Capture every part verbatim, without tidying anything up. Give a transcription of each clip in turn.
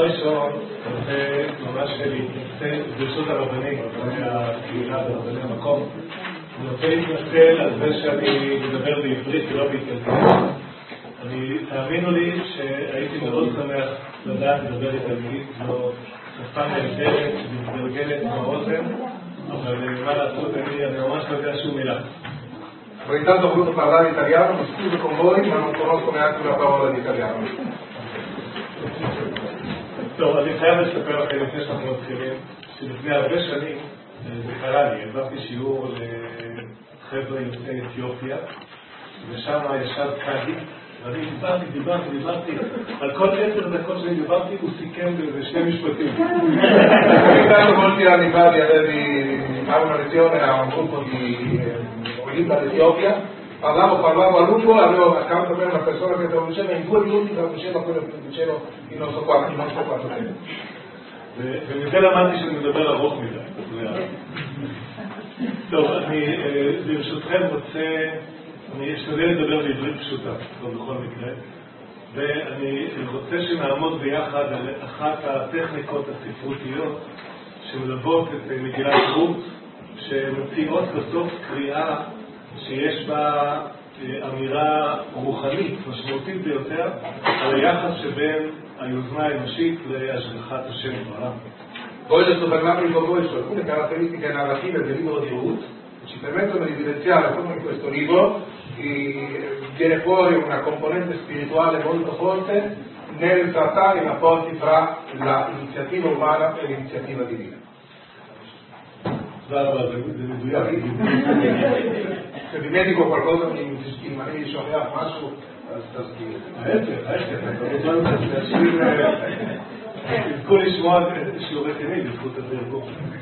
ראשון, אני רוצה ממש להתנצל ברשות הרבנים, רבני הקהילה ורבני המקום. אני רוצה להתנצל על זה שאני מדבר בעברית ולא באיטלקית. אני, תאמינו לי שהייתי מאוד שמח לדעת לדבר איטלקית, זו שפה נהדרת שמתגלגלת באוזן, אבל מה לעשות, אני, אני ממש לא יודע שום מילה. Ho intanto voluto parlare italiano, mi scuso con voi, ma non conosco neanche una parola di italiano. טוב, אני חייב לספר לכם לפני שאנחנו מתחילים, שלפני הרבה שנים זה קרה לי, העברתי שיעור לחבר'ה יוצאי אתיופיה, ושם ישב קאדי, ואני דיברתי, דיברתי, דיברתי, על כל עשר דקות שאני דיברתי הוא סיכם בשני משפטים. Intanto molti anni fa di fare una lezione a un gruppo di quelli dall'Etiopia, parlavo, parlavo a lungo, avevo accanto a me una persona che traduceva in due minuti, traduceva quello che dicevo in non so quanto, in non so quanto tempo. ומזה למדתי שאני מדבר ארוך מדי. טוב, אני ברשותכם רוצה, אני אשתדל לדבר בעברית פשוטה, לא בכל מקרה, ואני רוצה שנעמוד ביחד על אחת הטכניקות הספרותיות שמלוות את מגילת רות, שמציעות בסוף קריאה שיש בה אמירה רוחנית משמעותית ביותר על היחס שבין היוזמה האנושית להשגחת השם בעולם. Voglio soffermarmi con voi su alcune caratteristiche narrative del libro di Ruth che ci permettono di evidenziare come in questo libro viene fuori una componente spirituale molto forte nel trattare i rapporti fra l'iniziativa umana e l'iniziativa divina. Se dimentico qualcosa mi rimanere so che ha fatto sta כל לשמוע שיעורי תמיד בזכות התרגום.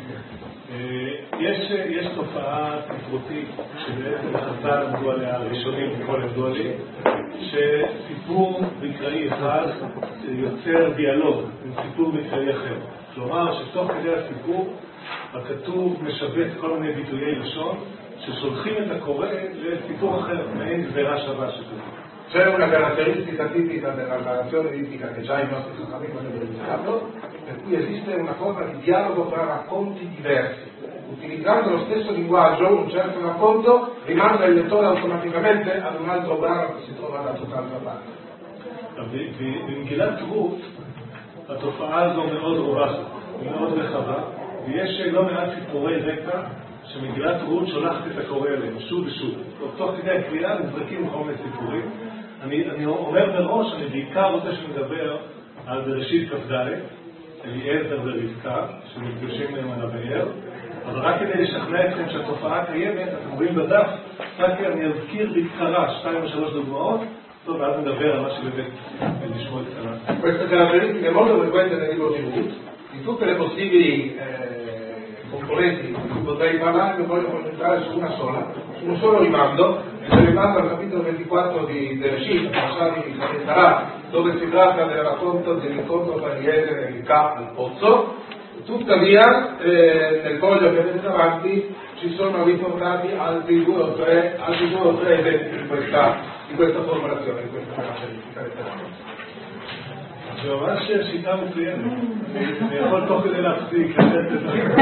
יש יש תופעה ספרותית שבעצם חז"ל עמדו עליה הראשונים וכל עמדו עליה, שסיפור מקראי אחד יוצר דיאלוג עם סיפור מקראי אחר. כלומר שתוך כדי הסיפור הכתוב משבץ כל מיני ביטויי לשון ששולחים את הקורא לסיפור אחר, מעין גזירה שווה שכזאת. C'è una caratteristica tipica della narrazione biblica che già i nostri sacramenti hanno verificato, per cui esiste una forma di dialogo tra racconti diversi. Utilizzando lo stesso linguaggio, un certo racconto rimanda il lettore automaticamente ad un altro brano che si trova da tutt'altra parte. במגילת רות התופעה הזו מאוד רווחת, מאוד רחבה, ויש לא מעט סיפורי רקע שמגילת רות שולחת את הקורא אליהם שוב ושוב. תוך כדי הקריאה נזרקים כל מיני סיפורים. אני, אני אומר מראש, אני בעיקר רוצה שנדבר על בראשית כ"ד, אליעזר ורבקה, שנפגשים להם על הבאר, אבל רק כדי לשכנע אתכם שהתופעה קיימת, אתם רואים בדף, סקי אני אזכיר בקצרה שתיים או שלוש דוגמאות, טוב, ואז נדבר על מה שבאמת לשמוע את קצרה. Queste caratteristiche molto frequenti nel libro di Ruth, di tutte le possibili eh, componenti di cui potrei parlare, mi voglio concentrare su una sola, su un solo rimando, che è rimando al capitolo ventiquattro di Bereshit, passati di Sarà, dove si tratta del racconto dell'incontro tra Eliezer e Rivka al pozzo. Tuttavia, eh, nel foglio che avete davanti ci sono riportati altri due o tre, altri due o tre esempi di questa, di questa formulazione, di questa caratteristica. זה ממש שיטה מצוינת. אני יכול תוך כדי להפסיק, לתת את זה.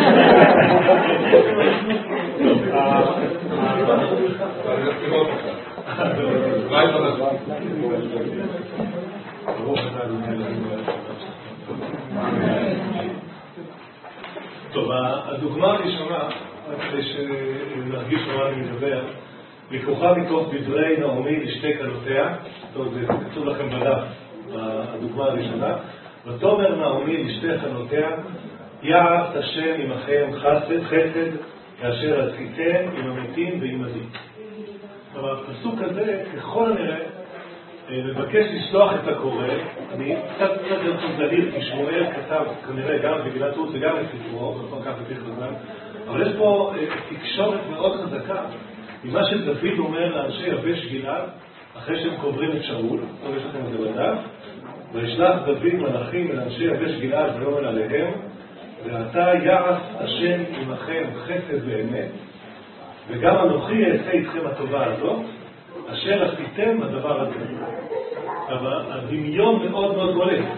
טוב, הדוגמה הראשונה, כדי שנרגיש מה אני מדבר, לקוחה מתוך דברי נעמי לשתי כלותיה, טוב, זה כתוב לכם בדף. הדוגמה הראשונה, ותאמר נעמי לשתי חנותיה, יעש השם עמכם חסד, חסד, כאשר עשיתם עם המתים ועם הדין. אבל הפסוק הזה, ככל הנראה, מבקש לשלוח את הקורא. אני קצת קצת יותר זהיר, כי שמואל כתב כנראה גם במגילת רות וגם את ספרו, נכון כך לפי חז"ל, אבל יש פה תקשורת מאוד חזקה ממה שדוד אומר לאנשי יבש גלעד, אחרי שהם קוברים את שאול, טוב, יש לכם את זה בדף, וישלח דוד מלאכים אל אנשי יבש גלעד ויאמר עליהם, ועתה יעש השם עמכם חסד ואמת, וגם אנוכי אעשה איתכם הטובה הזאת, אשר עשיתם הדבר הזה. אבל הדמיון מאוד מאוד בולט.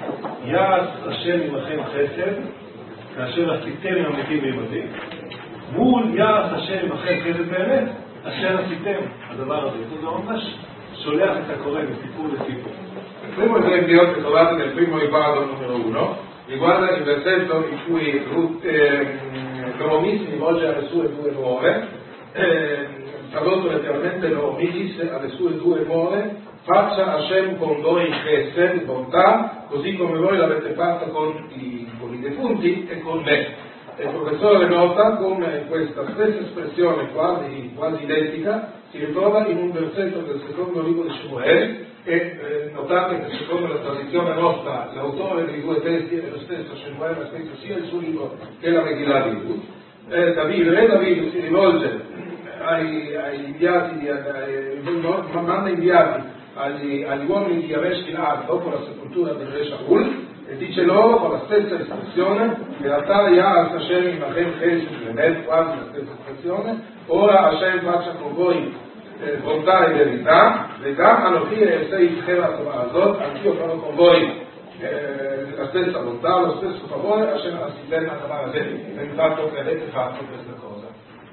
יעש השם עמכם חסד, כאשר עשיתם עם המתים ועמדי, מול יעש השם עמכם חסד באמת, אשר עשיתם הדבר הזה. זה ממש שולח את הקורא מסיפור לסיפור. Il primo esempio che trovate nel primo riguardo numero uno riguarda il versetto in cui Ruth, eh, Naomi si rivolge alle sue due nuore, eh, tradotto letteralmente Naomi disse alle sue due nuore: faccia Hashem con voi chesed, bontà, così come voi l'avete fatto con i, con i defunti e con me. E il professore nota come questa stessa espressione quasi, quasi identica si ritrova in un versetto del secondo libro di Shemuel. E eh, notate che secondo la tradizione nostra l'autore dei due testi è lo stesso Shemuel, ha scritto sia il suo libro che la Megillah di Ruth. Eh, David, re David si rivolge ai, ai inviati, di, ai, manda inviati agli, agli uomini di Yavesh Gilad dopo la sepoltura del re Shaul e dice loro con la stessa espressione, in realtà Ya'as Hashem imachem chesed, quasi la stessa espressione, ora Hashem faccia con voi Eh, bontà e verità, verità, Anochi e sei Khera Azot, anch'io farò con voi eh, la stessa bontà, lo stesso favore, Hashem Asitem Atamarase, nel fatto che avete fatto questa cosa.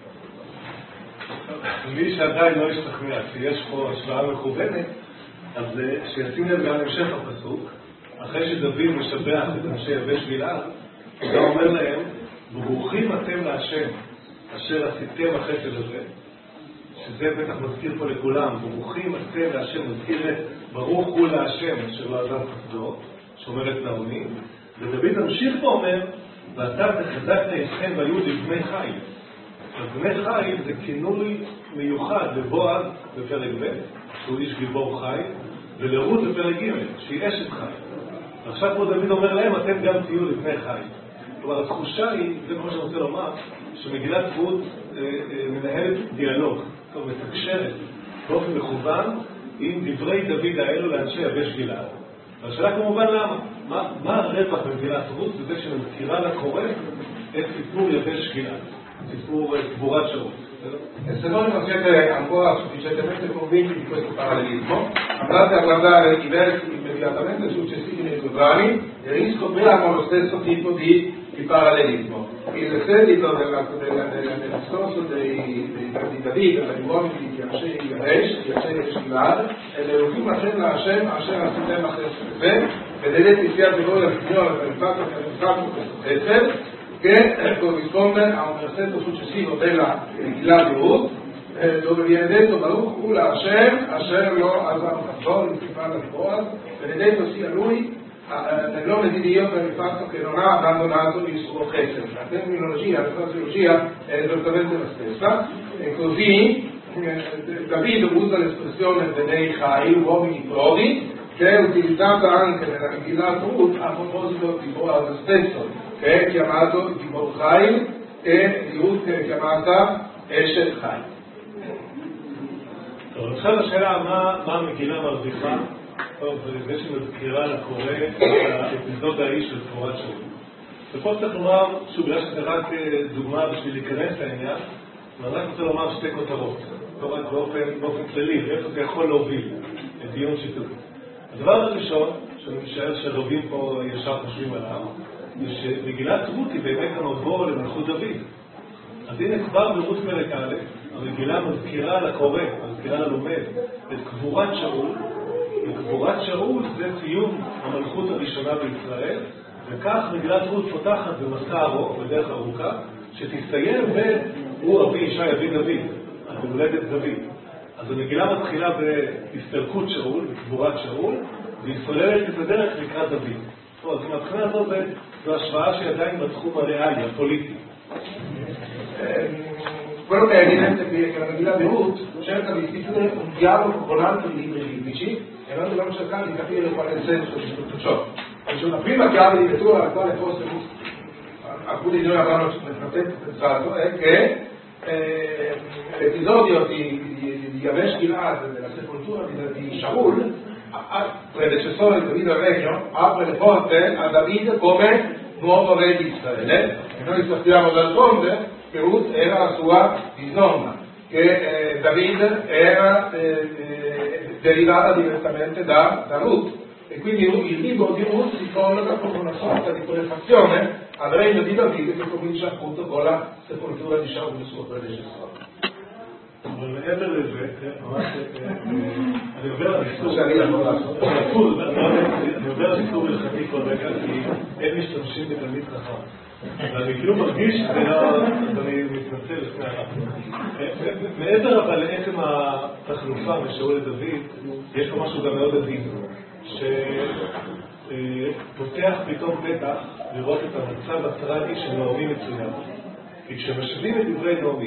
מי שעדיין לא השתכנע שיש פה השוואה מכוונת, אז שישים לב גם המשך הפסוק, אחרי שדוד משבח את אנשי יבש גלעד, הוא גם אומר להם, ברוכים אתם להשם, אשר עשיתם החסד הזה, שזה בטח מזכיר פה לכולם, ברוכים אתם להשם, מזכיר את ברוך הוא להשם, שלא עזב חסדו, שאומרת נעמי, ודוד המשיך פה אומר, ואתה תחזקת אתכם והיו לבני חיל. אז בני חיל זה כינוי מיוחד לבועז בפרק ב', שהוא איש גיבור חיל, ולרות בפרק ג', שהיא אשת חיל. ועכשיו פה דוד אומר להם, אתם גם תהיו לבני חיל. כלומר, התחושה היא, זה כמו שאני רוצה לומר, שמגילת רות אה, אה, מנהלת דיאלוג, טוב, מתקשרת, באופן מכוון, עם דברי דוד האלו לאנשי יבש גלעד. והשאלה כמובן למה? מה, מה הרווח במגילת רות? זה שמזכירה לקורא את סיפור יבש גלעד, סיפור קבורת שאול. E se voi non siete ancora sufficientemente convinti di questo parallelismo, andate a guardare i versi immediatamente successivi nei due brani e riscopriamo lo stesso tipo di, di parallelismo. Il seguito della, della, della, del discorso dei, dei, di David, degli uomini di Hashem di Yavesh, di Hashem di Gilad, e dell'ultimo Hashem la Hashem, Hashem la sistema Hashem, vedete siate voi al Signore per il fatto che avete fatto questo Hashem, che corrisponde a un versetto successivo della Megillah di Ruth, eh, dove viene detto Baruch Hu la Hashem, Hashem lo Azam Chazor, si parla di Boaz, benedetto sia lui eh, nel nome di Dio per il fatto che non ha abbandonato il suo chesed. La terminologia, la fraseologia è esattamente la stessa, e così eh, David usa l'espressione Benei Chai, uomini prodi, che è utilizzata anche nella Megillah di Ruth a proposito di Boaz stesso, che è chiamato Gibor Chaim, e di Ruth che è chiamata Eshet Chaim. טוב, עכשיו השאלה מה, מה המגילה מרוויחה, טוב, זה שמזכירה לקורא את האפיזוד האיש של קבורת שאול. ופה צריך לומר, שוב, בגלל שזה רק דוגמה בשביל להיכנס לעניין, אבל רק רוצה לומר שתי כותרות, לא רק באופן, באופן כללי, ואיפה זה יכול להוביל לדיון שיתופי. הדבר הראשון, שאני משער שהרבים פה ישר חושבים עליו, זה שמגילת רות היא באמת המבוא למלכות דוד. אז הנה כבר ברות פרק א', המגילה מזכירה לקורא, מזכירה ללומד, את קבורת שאול, וקבורת שאול זה סיום המלכות הראשונה בישראל, וכך מגילת רות פותחת במסע ארוך, בדרך ארוכה, שתסתיים ב"הוא אבי ישי אבי דוד", על הולדת דוד. אז המגילה מתחילה בהסתלקות שאול, בקבורת שאול, והיא סוללת את הדרך לקראת דוד. אז מהבחינה הזאת זו השוואה שהיא עדיין בתחום הריאלי, הפוליטי. Quello che è evidente è che la Megillah di Ruth cerca di istituire un dialogo con altri libri biblici e noi dobbiamo cercare di capire qual è il senso di tutto ciò. C'è una prima chiave di lettura alla quale forse alcuni di noi avranno nel frattempo pensato, è che eh, l'episodio di, di, di Yavesh Gilad, della sepoltura di, di Shaul, predecessore di David al regno, apre le porte a David come nuovo re di Israele, e noi sappiamo d'altronde che Ruth era la sua bisnonna, che eh, David era eh, eh, derivata direttamente da, da Ruth, e quindi il libro di Ruth si colloca come una sorta di prefazione al regno di Davide che comincia appunto con la sepoltura di Shaul, il suo predecessore. אבל מעבר לזה, ממש, אני עובר על איסור, אני עובר על איסור הלכתי כל רגע, כי אין משתמשים בתלמיד חכם. ואני כאילו מרגיש שזה לא, אני מתנצל לפני הרב. מעבר אבל לעצם התחלופה משאול לדוד, יש פה משהו גם מאוד עדין, שפותח פתאום פתח לראות את המצב הטרגי של נעמי מצוין. כי כשמשווים את דברי נעמי,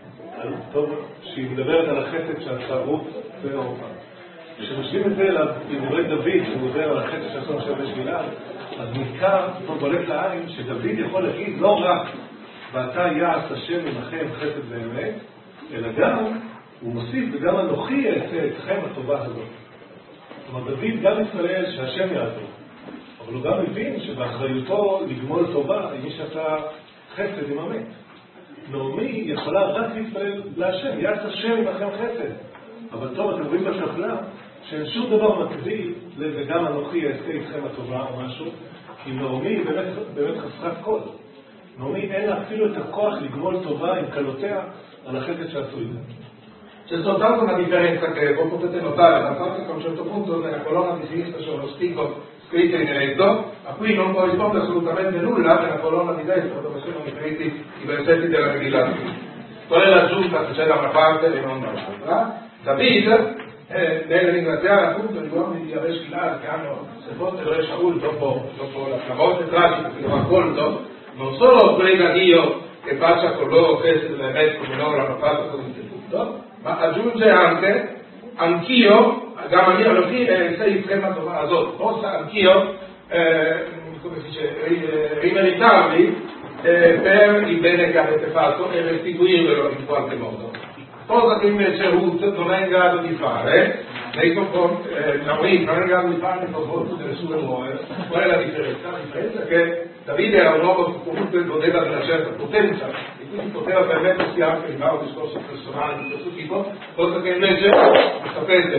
טוב, שהיא מדברת על החסד שעשה רות ואורפה. כשמשווים את זה לדברי דוד, שהוא מדבר על החסד שעשה משה ושגלעד, אז ניכר, טוב, בולט לעין, שדוד יכול להגיד לא רק ואתה יעש השם עמכם חסד ואמת, אלא גם, הוא מוסיף, וגם אנוכי אעשה אתכם הטובה הזאת. זאת אומרת, דוד גם מתפלל שהשם יעזור, אבל הוא גם מבין שבאחריותו לגמול טובה, אם מי שעשה חסד עם המת. נעמי יכולה רק להתפלל להשם, יעש השם עמכם חסד. אבל טוב, אתם רואים בשכלה שאין שום דבר מקביל לזה גם אנוכי אעשה איתכם הטובה או משהו, כי נעמי היא באמת, באמת חסרת כל. נעמי אין לה אפילו את הכוח לגמול טובה עם קלותיה על החסד שעשו את זה. C'è soltanto una differenza che voi potete notare, dal fatto che a un certo punto nella colonna di sinistra c'è uno spicco scritto in neretto, a cui non corrisponde assolutamente nulla nella colonna di destra dove sono scritti i versetti della Megillah. Qual è l'aggiunta che c'è da una parte e non dall'altra? David eh, deve ringraziare appunto gli uomini di Yabesh Gilad che hanno sepolto il re Shaul dopo, dopo la, la morte tragica che lo ha accolto, non solo prega Dio che faccia con loro che delle met come loro hanno fatto con il tutto, ma aggiunge anche anch'io, Gamaliel alla fine sei scremato Azot, possa anch'io eh, come si dice, rimeritarvi eh, per il bene che avete fatto e restituirvelo in qualche modo. Cosa che invece Ruth non è in grado di fare nei confronti, eh, Naomi non è in grado di fare nei confronti delle sue nuove. Qual è la differenza? La differenza è che Davide era un uomo che comunque godeva di una certa potenza e quindi poteva permettersi anche di fare un discorso personale di questo tipo, cosa che invece, sapete,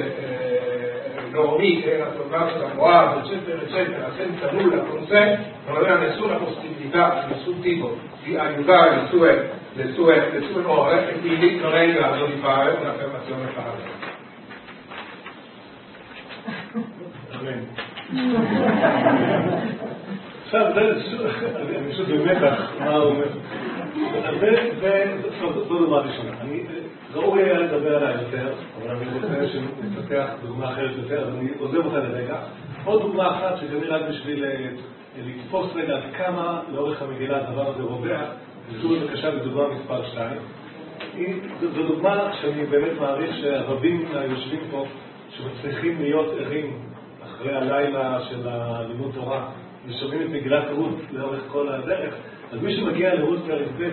eh, Naomi che era tornata da Moab, eccetera, eccetera, senza nulla con sé, non aveva nessuna possibilità, nessun tipo di aiutare le sue le sue, le sue nuove e quindi non è in grado di fare un'affermazione parallela. Amen. עכשיו, אני חושב במתח מה הוא אומר. זו דוגמה ראשונה. ראוי היה לדבר עליה יותר, אבל אני רוצה שנפתח דוגמה אחרת יותר, אז אני עוזב אותה לרגע. עוד דוגמה אחת שכנראה רק בשביל לתפוס רגע עד כמה לאורך המגילה הדבר הזה רובע, זו בבקשה בדוגמה מספר שתיים. זו דוגמה שאני באמת מעריך שהרבים היושבים פה שמצליחים להיות ערים אחרי הלילה של הלימוד תורה ושומעים את מגילת רות לאורך כל הדרך, אז מי שמגיע לרות פרק ב'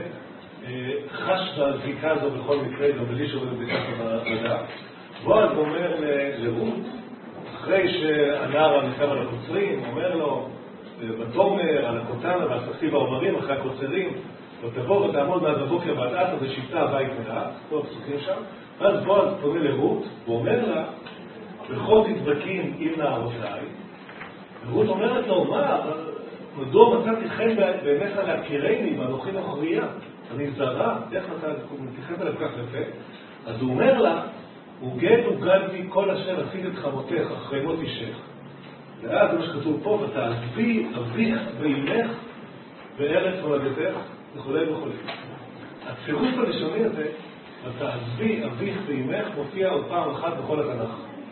חש בזיקה הזו בכל מקרה, גם בלי שהוא בזיקה בדעה. בועז אומר לרות, אחרי שהנער ניסב על הקוצרים, אומר לו בתומר, על הקוטנה והספסי בעומרים אחרי הקוצרים, ותבוא ותעמוד מעד בבוקר ועד עתה ושבתה הבית מעט, כל הפסוקים שם, ואז בועז פונה לרות, ואומר לה, בכל תדבקים עם נערותיי, ורות אומרת לו, מה, מדוע מצאתי חן בעיניך להכירני ואנוכי נוכריה? אני זרה, איך אתה מתייחס עליו כך יפה? אז הוא אומר לה, וגד וגד בי כל אשר עשית את חמותך אחרי מות אישך. ואז מה שכתוב פה, ותעזבי אביך ואימך בארץ מולדתך וכולי וכולי. הצירוף הראשוני הזה, ותעזבי אביך ואימך, מופיע עוד פעם אחת בכל התנ"ך.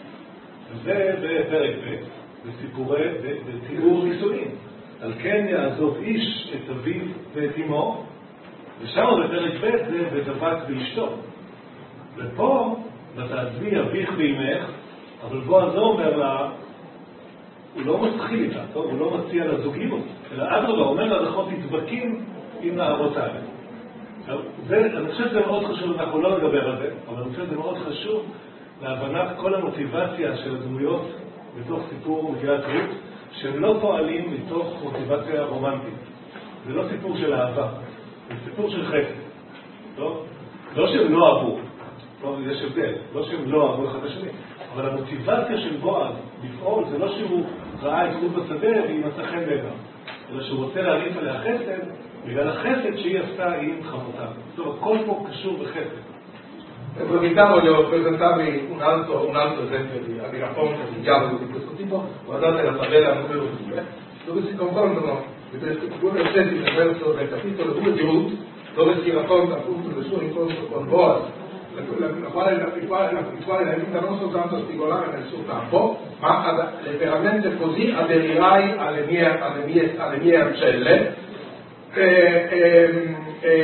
וזה בפרק ב' בסיפורי, בתיאור נישואין. על כן יעזוב איש את אביו ואת אמו, ושם בפרק ב' זה בטבת ואשתו. ופה, ותעזבי אביך ואימך, אבל בוא הזו אומר לה, הוא לא מתחיל איתה, טוב? הוא לא מציע לזוגיות, אלא אדרבה אומר לה, אנחנו תדבקים עם נערותיי. אני חושב שזה מאוד חשוב, אנחנו לא נדבר על זה, אבל אני חושב שזה מאוד חשוב להבנת כל המוטיבציה של הדמויות בתוך סיפור מגילת רות, שהם לא פועלים מתוך מוטיבציה רומנטית. זה לא סיפור של אהבה, זה סיפור של חסד. טוב? לא שהם לא אהבו, טוב, יש הבדל, לא שהם לא אהבו אחד השני, אבל המוטיבציה של בועז לפעול זה לא שהוא ראה את רות בשדה והיא מצא חן בעיניו, אלא שהוא רוצה להריף עליה חסד בגלל החסד שהיא עשתה עם חמותה. זאת אומרת, כל פה קשור בחסד. Approfittavo di presentarvi un altro, un altro esempio di, di racconto, di dialogo di questo tipo. Guardate la tabella numero due, dove si confrontano i due versetti del verso del capitolo due di Ruth, dove si racconta appunto del suo incontro con Boaz, la, la, la quale, la, il, quale, la, il quale la invita non soltanto a spigolare nel suo campo, ma ad, letteralmente così aderirai alle mie, alle mie, alle mie ancelle. E, e,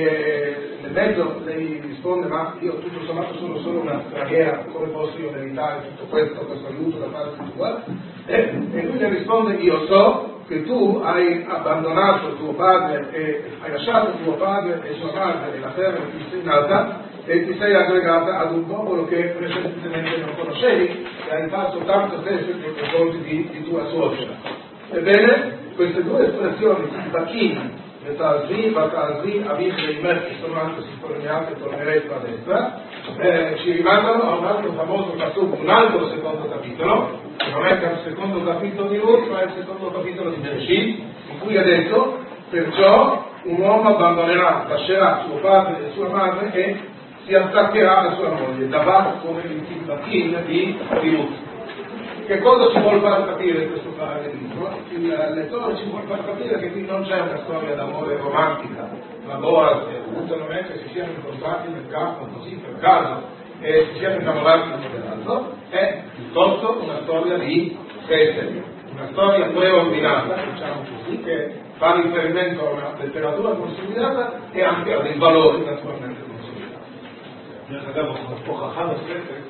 e, nel mezzo lei risponde: ma io tutto sommato sono solo una straniera, come posso io meritare tutto questo, questo aiuto da parte tua? E, e lui le risponde: io so che tu hai abbandonato tuo padre e hai lasciato tuo padre e sua madre e la terra in cui sei nata e ti sei aggregata ad un popolo che precedentemente non conoscevi e hai fatto tanto stesso nei confronti di, di tua suocera. Ebbene, queste due espressioni, Bacchini, Metalzi, Batalzi, Avich e Imer, che sono anche sottolineate con l'eretto a destra, eh, ci rimandano a un altro famoso passaggio, un altro secondo capitolo, che non è il secondo capitolo di Ruth, ma è il secondo capitolo di Bereshit, in cui è detto: perciò un uomo abbandonerà, lascerà suo padre e sua madre e si attaccherà alla sua moglie, Davat come il Timbachin di, di Ruth. Che cosa ci vuole far capire questo parallelismo? Il lettore ci vuole far capire che qui non c'è una storia d'amore romantica, ma Boaz e Ruth non è che si siano incontrati nel campo così per caso e si siano innamorati l'uno dell'altro, è piuttosto una storia di fede, una storia preordinata, diciamo così, che fa riferimento a una letteratura consolidata e anche a dei valori naturalmente consolidati. דרך אגב, פה חכם הספר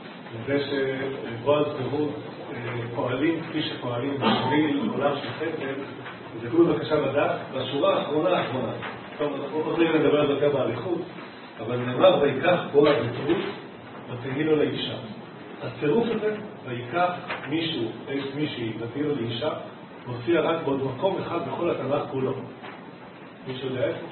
זה שבועז ורות פועלים כפי שפועלים בשביל עולם של חסד, זה כלום בבקשה לדעת, בשורה האחרונה האחרונה. טוב, אנחנו חוזרים לדבר על זה יותר באריכות, אבל נאמר: ויקח בועז את רות ותהי לו לאישה. הצירוף הזה, ויקח מישהו, מישהי, ותהי לו לאישה, מופיע רק בעוד מקום אחד בכל התנ"ך כולו. מישהו יודע איפה?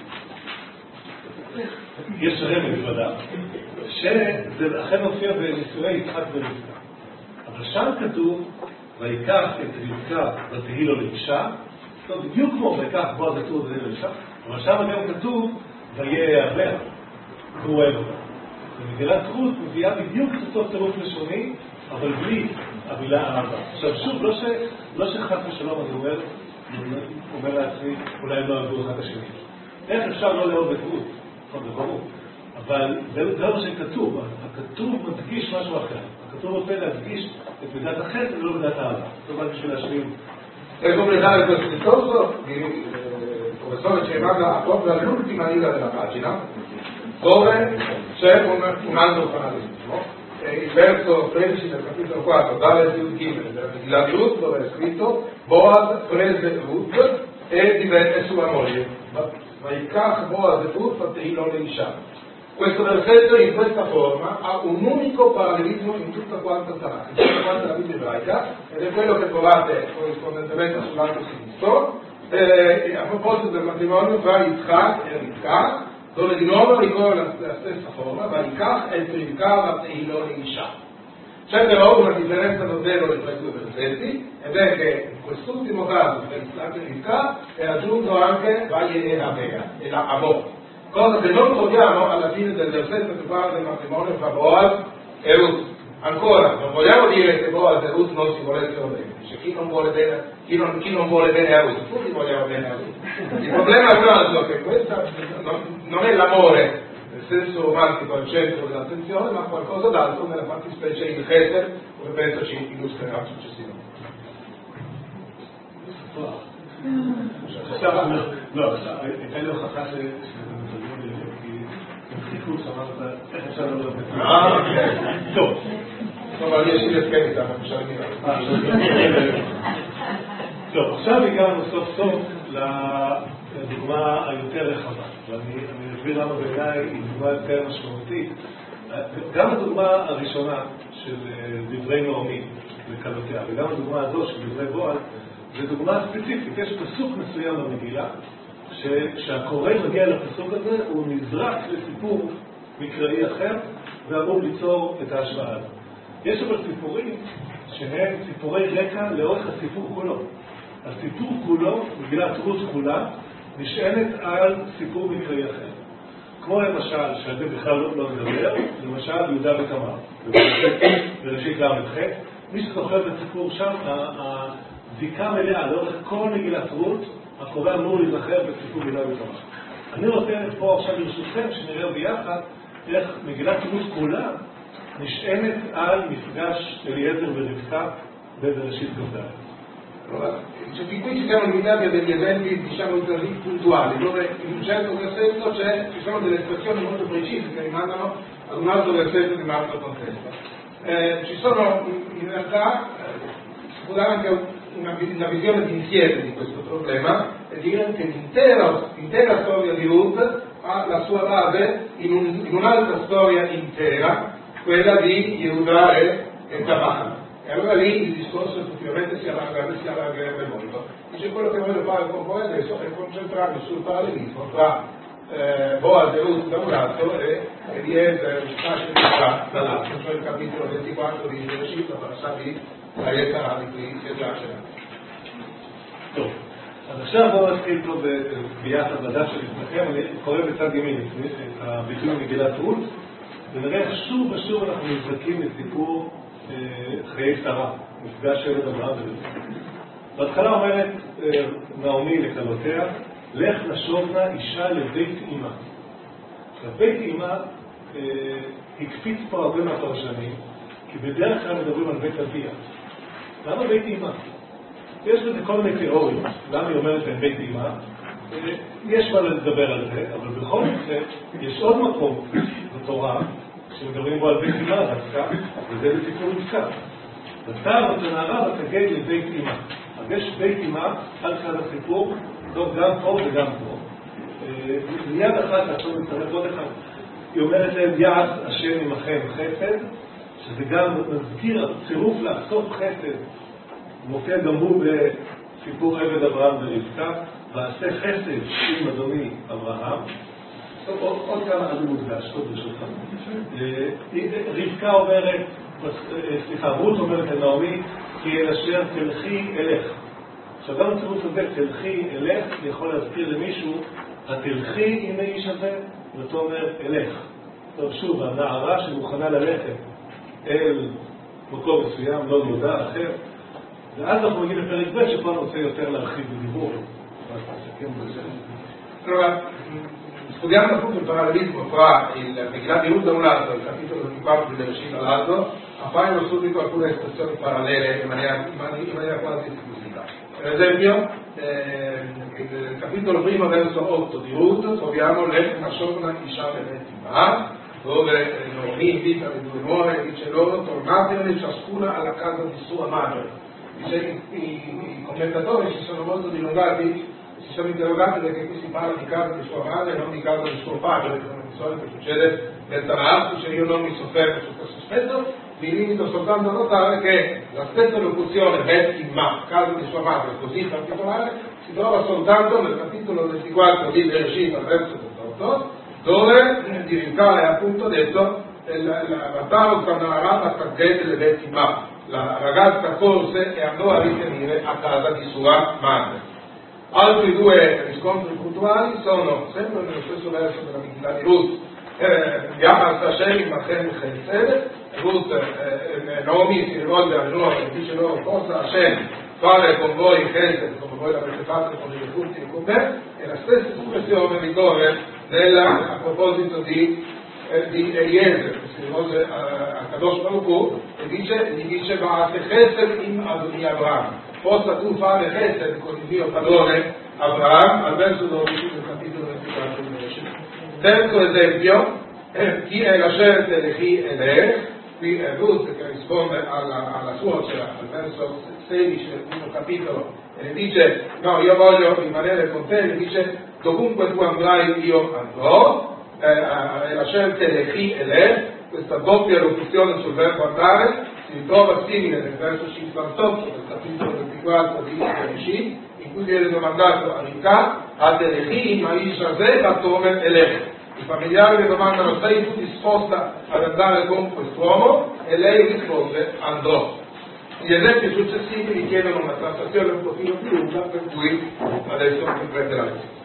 יש רמז ודאי, שזה אכן מופיע בנישואי יצחק ורבקה. אבל שם כתוב: ויקח את רבקה ותהי לו לאישה, זאת בדיוק כמו ויקח בועז את רות ותהי לו לאישה, אבל שם גם כתוב: ויהיה אהביה, והוא אוהב אותה. ומגילת רות מביאה בדיוק את אותו צירוף לשוני, אבל בלי המילה אהבה. עכשיו שוב, לא, ש... לא שחס ושלום אני אומר, אומר לעצמי, אולי לא אהבו אחד השני. איך אפשר לא לאהוב את רות? זה ברור. אבל זה, זה לא שכתוב, הכתוב מדגיש משהו אחר. הכתוב רוצה להדגיש את מידת החסד ולא מידת האהבה. זאת אומרת, בשביל להשלים. Per completare questo discorso, il professore ci rimanda proprio all'ultima riga della pagina, dove c'è un, un altro parallelismo. Il verso tredici del capitolo quattro, dalle di la Ruth, dove è scritto: Boaz prese Ruth e divenne sua moglie. Vayikach Boaz et Ruth vatei lo leisha. Questo versetto in questa forma ha un unico parallelismo in tutta quanta Tanakh, in tutta quanta la Bibbia ebraica, ed è quello che trovate corrispondentemente sul lato sinistro, eh, a proposito del matrimonio tra Yitzhak e Rivka, dove di nuovo ricorre la, la stessa forma: Vayikach et Rivka vatei lo leisha. C'è però una differenza notevole tra i due versetti, ed è che in quest'ultimo caso per Yitzhak e Rivka è aggiunto anche Vaye e Avea, e la Amo, cosa che non troviamo alla fine del versetto che parla del matrimonio tra Boaz e Ruth. Ancora, non vogliamo dire che Boaz e Ruth non si volessero bene, dice: chi non vuole bene, chi non, chi non vuole bene a Ruth, tutti vogliamo bene a Ruth. Il problema è stato che questa non, non è l'amore nel senso romantico al centro dell'attenzione, ma qualcosa d'altro, nella fattispecie il Chesed, come penso ci illustrerà successivamente. לא, הייתה לי הוכחה שזה מתרגמים לי, כי עם חיכוך אמרת, איך אפשר לא להיות מתרגמים? אה, כן. טוב. טוב, אבל יש לי הסכם איתם, אפשר להגיד. טוב, עכשיו הגענו סוף סוף לדוגמה היותר רחבה, ואני אסביר למה בעיניי היא דוגמה יותר משמעותית. גם הדוגמה הראשונה של דברי נעמי וכלותיה, וגם הדוגמה הזו של דברי בועז, זו דוגמה ספציפית. יש פסוק מסוים במגילה, שהקורא מגיע לפסוק הזה, הוא נזרק לסיפור מקראי אחר, ואמור ליצור את ההשוואה הזאת. יש אבל סיפורים שהם סיפורי רקע לאורך הסיפור כולו. הסיפור כולו, מגילת רות כולה, נשענת על סיפור מקראי אחר. כמו למשל, שעל זה בכלל לא, לא נדבר, למשל יהודה ותמר, בראשית למ"ח. מי שזוכר את הסיפור שם, הזיקה מלאה לאורך כל מגילת רות, הקורא אמור להיזכר בסיפור יהודה ותמר. אני רוצה פה עכשיו ברשותכם שנראה ביחד איך מגילת רות כולה נשענת על מפגש אליעזר ורבקה בבראשית כ"ד. Cioè, qui ci siamo limitati a degli esempi, diciamo così, puntuali, dove in un certo versetto c'è, ci sono delle espressioni molto precise che rimandano ad un altro versetto di un altro contesto. Eh, ci sono in realtà, eh, si può dare anche una, una visione d'insieme di questo problema e dire che l'intera, l'intera storia di Ruth ha la sua base in, un, in un'altra storia intera, quella di Yehuda e, e Tamar. E allora lì il discorso effettivamente si allarga, si allargerebbe molto. Dice, quello che voglio fare con voi adesso è concentrarmi sul parallelismo tra eh, Boaz e Ruth da un lato e Eliezer e Shasha dall'altro, cioè il capitolo ventiquattro di Bereshit, passati dai Etarà di cui si è già accennato. טוב, אז עכשיו בואו נתחיל פה ביחד בדף שלפניכם. אני קורא בצד ימין את הביטוי מגילת רות, ונראה איך שוב ושוב אנחנו נזרקים לסיפור חיי שרה, מפגש שבט אברהם ורבקה. בהתחלה אומרת נעמי לכלותיה, לך נשובנה אישה לבית אמא. עכשיו, בית אמא הקפיץ פה הרבה מהפרשנים, כי בדרך כלל מדברים על בית אביה. למה בית אמא? יש לזה כל מיני תיאוריות. למה היא אומרת להם בית אמא? יש מה לדבר על זה, אבל בכל מקרה יש עוד מקום בתורה שמדברים בו על בית אמא דווקא, וזה בסיפור רבקה. ותער את הנערה ותגד לבית אמא. אז יש בית אמא על כאן הסיפור, טוב גם פה וגם פה. מיד אחת, עכשיו נצטרף עוד אחד, היא אומרת להם יעש השם עמכם חסד, שזה גם מזכיר צירוף לעשות חסד, מופיע גם הוא בסיפור עבד אברהם ורבקה, ועשה חסד עם אדוני אברהם. טוב, עוד, עוד כמה עד מוקדש, עוד ברשותך. רבקה אומרת, סליחה, רות אומרת לנעמי, כי אל אשר תלכי אלך. עכשיו גם הצירוף הזה, תלכי אלך, יכול להזכיר למישהו, התלכי עם האיש הזה, ואתה אומר אלך. טוב, שוב, הנערה שמוכנה ללכת אל מקום מסוים, לא נודע אחר, ואז אנחנו מגיעים לפרק ב' שפה אני רוצה יותר להרחיב בדיבור. Allora, studiando appunto il parallelismo tra il Megillat di Ruth da un lato e il capitolo ventiquattro di Bereshit dall'altro, appaiono subito alcune espressioni parallele in maniera, in maniera quasi esclusiva. Per esempio, eh, nel capitolo primo verso otto di Ruth troviamo Lech Nashovna Isha Bevet Imah, dove Noemi invita le due nuore e dice loro tornatene ciascuna alla casa di sua madre. Dice, i, i, i commentatori si sono molto dilungati, si sono interrogati perché qui si parla di casa di sua madre e non di casa di suo padre, come di solito succede nel Tanakh. Dice, io non mi soffermo su questo aspetto, mi limito soltanto a notare che la stessa locuzione Bet Imah, casa di sua madre, così particolare, si trova soltanto nel capitolo ventiquattro di Bereshit al verso ventotto, dove di Rivka è appunto detto la Tarot Narata Tagget le Bet Imah. La ragazza corse e andò a riferire a casa di sua madre. Altri due riscontri puntuali sono sempre nello stesso verso della Megillah di Ruth. Yahas Hashem Machem Chesed. Ruth, eh, Naomi si rivolge alle nuove e dice loro possa Hashem fare con voi Chesed come voi l'avete fatto con i defunti e con me, e la stessa espressione ricorre nella, a proposito di Eh, di Eliezer, che si rivolge a, a Kadosh Baruch Hu e dice, gli dice Va'ase Chesed im Adoni Abraham, possa tu fare Chesed con il mio padrone Abraham, al verso dodici del capitolo ventiquattro di Bereshit. Terzo esempio, eh, chi è la scelta di chi è lei, qui è Ruth che risponde alla, alla suocera al verso sedici del primo capitolo e le dice no, io voglio rimanere con te, le dice dovunque tu andrai io andrò. Eh, la scelta di chi e lei, questa doppia locuzione sul verbo andare si ritrova simile nel verso cinquantotto del capitolo ventiquattro di Bereshit, in cui viene domandato a Rivka a Telechi Maisha Ze Batome Elech, I familiari le domandano: sei tu disposta ad andare con quest'uomo? E lei risponde: andrò. Gli esempi successivi richiedono una transazione un pochino più lunga, per cui adesso riprende la lezione.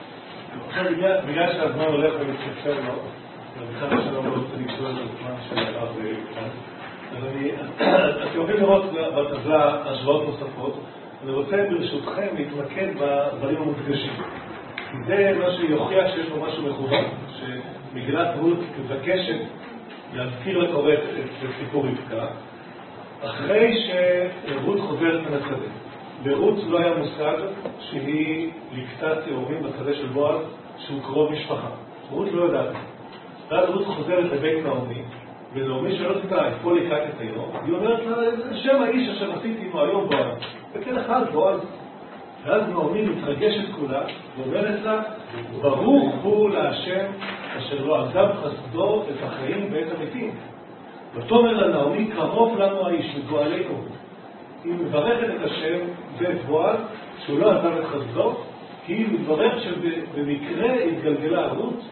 בגלל שהזמן הולך ומתקצר לו, ובכלל שלא לא רוצה לקשור את הזמן של הרב כאן, אז אני, אתם יכולים לראות בטבלה השוואות נוספות. אני רוצה ברשותכם להתמקד בדברים המודגשים. זה מה שיוכיח שיש פה משהו מכוון, שמגילת רות מבקשת להזכיר לקורא את סיפור רבקה, אחרי שרות חוזרת מן השדה. לרות לא היה מושג שהיא לקטה שעורים בשדה של בועז שהוא קרוב משפחה. רות לא יודעת. ואז רות חוזרת לבית נעמי, ונעמי שלא תדע, פה לקראת את היום, היא אומרת לה, זה שם האיש אשר עשיתי עמו היום בועז. וכן אחד בועז. ואז נעמי מתרגשת כולה, ואומרת לה, ברוך הוא להשם אשר לא עזב חסדו את החיים ואת המתים. ותאמר לה נעמי, קרוב לנו האיש וגואלנו. היא מברכת את השם ואת בועז שהוא לא עזב את חסדו, כי היא מברכת שבמקרה התגלגלה רות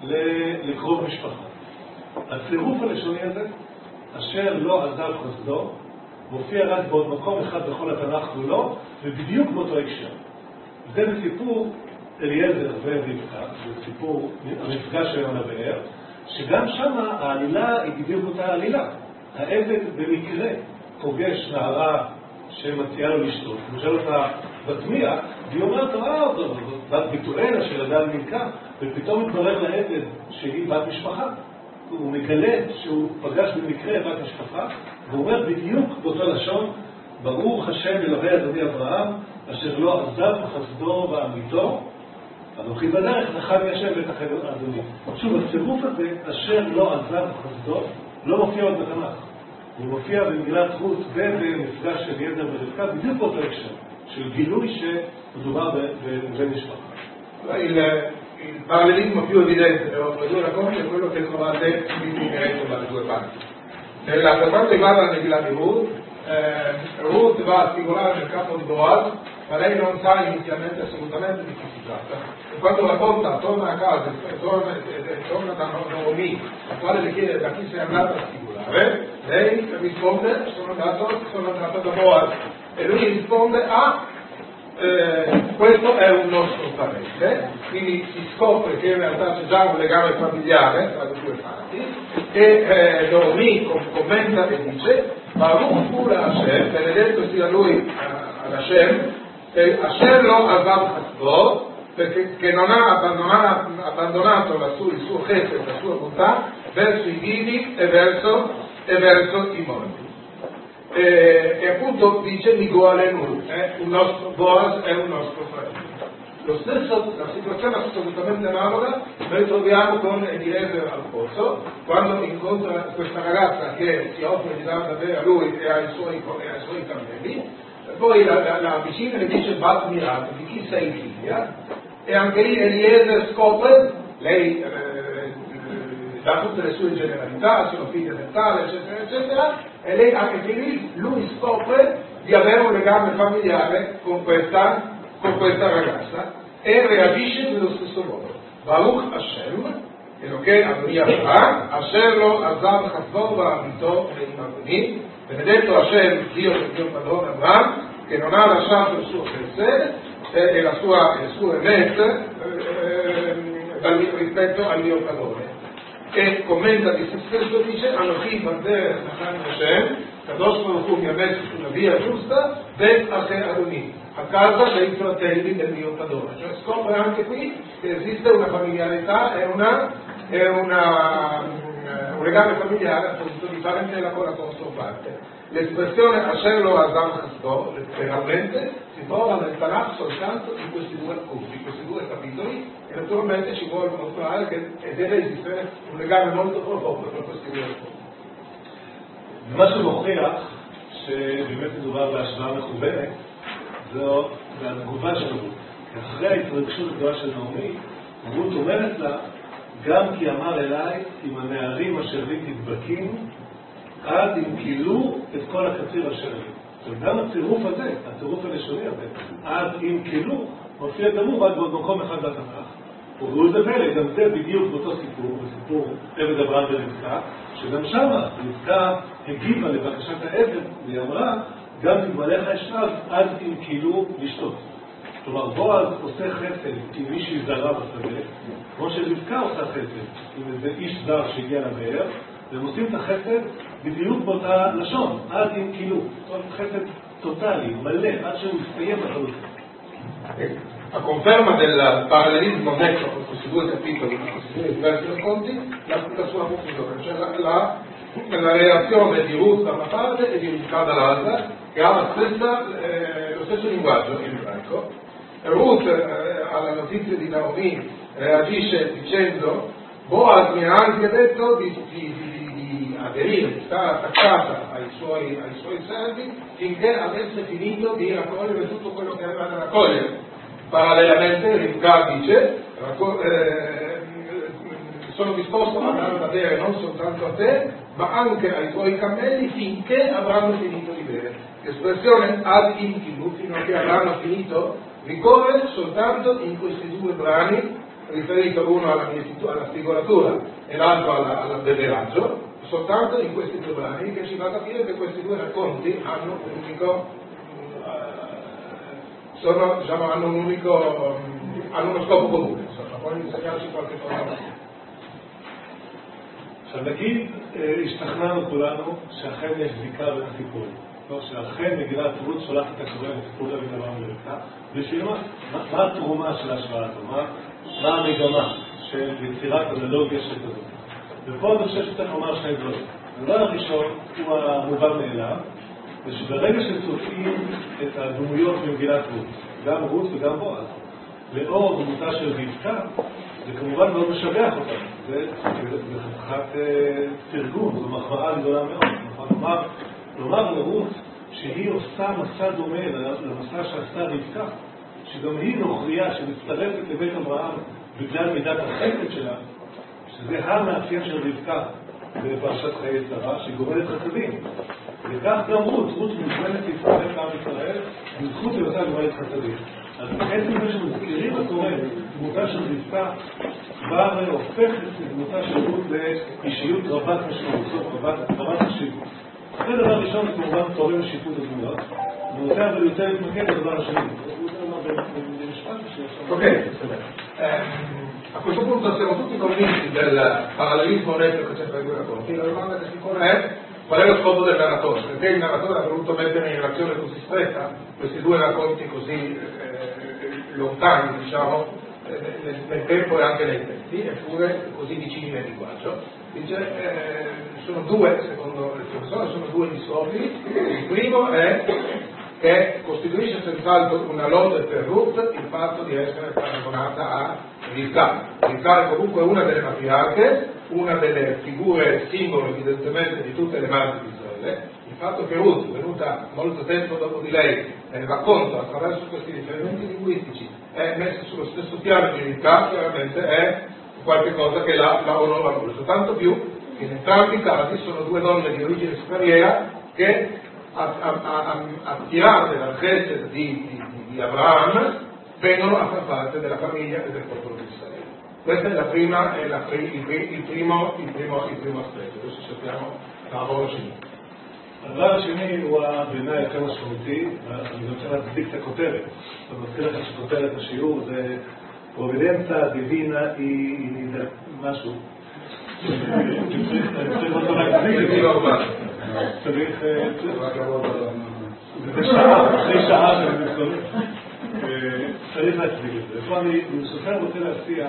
לקרוב משפחה. הצירוף הלשוני הזה, אשר לא עזב חסדו, מופיע רק בעוד מקום אחד בכל התנ"ך כולו, ובדיוק באותו הקשר. זה בסיפור אליעזר ורבקה, זה סיפור המפגש של יונה באר, שגם שם העלילה היא בדיוק אותה העלילה. העבד במקרה פוגש נערה שמציעה לו לשתות, למשל אותה בתמיע, והיא אומרת, אה, בת ביטואלה של אדם נלקח, ופתאום מתברר לעבד שהיא בת משפחה. הוא מגלה שהוא פגש במקרה בת משפחה, והוא אומר בדיוק באותו לשון, ברוך השם אלוהי אדוני אברהם, אשר לא עזב חסדו ואמיתו, אנוכי בדרך נחל ישב בית החדר אדוני. שוב, הצירוף הזה, אשר לא עזב חסדו, לא מופיע עוד בתנ"ך. הוא מופיע במגילת רות ובמפגש של אליעזר ורבקה, בדיוק באותו הקשר, של גילוי שמדובר בבן משפחה. Il parallelismo più evidente tra le due racconti è quello che trovate diretto dalle due parti. Nella, per quanto riguarda la Megillah di Ruth, eh, Ruth va a figurare nel capo di Boaz, ma lei non sa inizialmente assolutamente di chi si tratta. E quando racconta, torna a casa e torna, e torna da Naomi, la quale le chiede da chi sei andata a figurare, lei risponde: sono andato, sono andato da Boaz. E lui risponde: ah, Eh, questo è un nostro parente, quindi si scopre che in realtà c'è già un legame familiare tra le due parti, e eh, Naomi commenta e dice: Baruch hu Hashem, benedetto sia lui ad Hashem, e Hashem lo azav chasdo, perché che non ha abbandonato, abbandonato la sua, il suo chesed, la sua bontà verso i vivi e verso, e verso i morti. E, e appunto dice Migoalenu, è un nostro Boaz, è un nostro fratello. Lo stesso, la situazione assolutamente analoga noi troviamo con Eliezer al pozzo, quando incontra questa ragazza che si offre di dare da bere a lui e ai suoi, e ai suoi cammelli, poi la, la, la vicina le dice Bat Mirat, di chi sei figlia? E anche lì Eliezer scopre, lei eh, dà tutte le sue generalità, sono figlia del tale, eccetera, eccetera, e lei anche lì lui scopre di avere un legame familiare con questa, con questa ragazza e reagisce nello stesso modo. Baruch Hashem, Eloke Adonai Avraham, Asher lo azav chasdo va'amito le'imavoni, benedetto Hashem, Dio del mio padrone Abraham, che non ha lasciato il suo chesed e la sua, il suo emet eh, rispetto al mio padrone. E commenta di se stesso, dice Anochi Bader Nachan Hashem, Kadosh Baruch Hu mi ha messo sulla via giusta, Bet Acher Adoni, a casa dei fratelli del mio padrone. Cioè scopre anche qui che esiste una familiarità e una, è una, un legame familiare appunto di parentela con la controparte. L'espressione Asher lo Azam Chasdo, letteralmente, si trova nel Tanakh soltanto in questi due punti, in questi due capitoli, e naturalmente ci vuole mostrare che deve esistere un legame molto profondo tra questi due punti. מה שמוכיח שבאמת מדובר בהשוואה מכוונת, זו התגובה של רות. אחרי ההתרגשות הגדולה של נעמי, רות אומרת לה, גם כי אמר אליי, אם הנערים אשר לי תדבקים, עד אם כילו את כל הקציר אשר לי. גם הצירוף הזה, הצירוף הלשוני הזה, עד אם כילו, מופיע גמור רק בעוד מקום אחד בתנ"ך. וראו זה פלא, גם זה בדיוק באותו סיפור, בסיפור עבד אברהם ורבקה, שגם שמה רבקה הגיבה לבקשת העבד, והיא אמרה, גם תגמליך אשאב, אל תמכילו לשתות. כלומר, בועז עושה חסד עם מישהי זרה בשדה, כמו שרבקה עושה חסד עם איזה איש זר שהגיע לבאר, והם עושים את החסד בדיוק באותה לשון, אל תמכילו. זאת אומרת, חסד טוטלי, male, ad che uscire da tutto. A conferma del parallelismo netto con questi due capitoli, con questi due diversi racconti, la, la sua conclusione, cioè la, la, la relazione di Ruth da una parte e di Rivka dall'altra, che ha la stessa, eh, lo stesso linguaggio in ebraico. Ruth eh, alla notizia di Naomi reagisce dicendo: Boaz mi ha anche detto di, di, di, di aderire, di stare attaccata ai suoi, ai suoi servi finché avesse finito di raccogliere tutto quello che aveva da raccogliere. Parallelamente Rivka dice: eh, sono disposto a dare da bere non soltanto a te, ma anche ai tuoi cammelli finché avranno finito di bere. L'espressione ad intimu, fino a che avranno finito, ricorre soltanto in questi due brani, riferito uno alla, alla figuratura e l'altro alla, all'abbeveraggio, soltanto in questi due brani, che ci fa capire che questi due racconti hanno un unico, uh, sono, diciamo, hanno un unico, um, hanno uno scopo comune, insomma, poi insegnarci qualche cosa. עכשיו נגיד, השתכנענו כולנו שאכן יש זיקה בין הסיפורים. שאכן מגילת רות שולחת את הקורא לסיפור דוד אברהם ורבקה, בשביל מה? מה התרומה של ההשוואה הזו? מה המגמה של יצירת אנלוגיה של כזאת? ופה אני חושב שצריך לומר שני דברים. הדבר הראשון הוא המובן מאליו, זה שברגע שצופים את הדמויות במגילת רות, גם רות וגם בועז, לאור דמותה של רבקה, זה כמובן מאוד משבח אותם. זה בחתיכת תרגום, זו מחמאה גדולה מאוד. כלומר, לומר לרות שהיא עושה מסע דומה למסע שעשתה רבקה, שגם היא נוכריה שמצטרפת לבית אברהם בגלל מידת החסד שלה, שזה המאפיין של רבקה בפרשת חיי שרה, שהיא גומלת חסדים. וכך גם רות, רות מוזמנת להצטרף לעם ישראל, בזכות היותה גומלת חסדים. אז בעצם זה שמזכירים הקורא דמותה של רבקה כבר הופכת לדמותה של רות לאישיות רבת משמעות, רבת חשיבות. זה דבר ראשון, כמובן תורם לשיפוט הדמויות, ונותן אבל יותר להתמקד לדבר השני. Ok, a questo punto siamo tutti convinti del parallelismo netto che c'è tra i due racconti. La domanda che si pone è: qual è lo scopo del narratore? Perché il narratore ha voluto mettere in relazione così stretta questi due racconti così eh, lontani, diciamo, eh, nel, nel tempo e anche nei testi, eppure così vicini nel linguaggio? Dice, eh, sono due, secondo il professore, sono due disordini. Il primo è che costituisce senz'altro una lode per Ruth il fatto di essere paragonata a Rivka. Rivka è comunque una delle matriarche, una delle figure simbolo evidentemente di tutte le madri di Israele. Il fatto che Ruth, venuta molto tempo dopo di lei, nel racconto attraverso questi riferimenti linguistici è messa sullo stesso piano di Rivka, chiaramente è qualche cosa che la, la onora molto, tanto più che in entrambi i casi sono due donne di origine straniera che attirate dal chesed di, di, di Abraham vengono a far parte della famiglia e del popolo di Israele. Questa è la prima, è la, il, il, primo, il, primo, il primo aspetto. Adesso sappiamo לעבור לשני. הדבר השני הוא בעיניי יותר משמעותי, ואני רוצה להצדיק את הכותרת. אני מזכיר לך שכותרת השיעור זה פרובידנציה דיווינה היא משהו. צריך אותו להצדיק. צריך... זה שעה, אחרי שעה שאני מתכונן. צריך להצדיק את זה. ופה אני בסופר רוצה להציע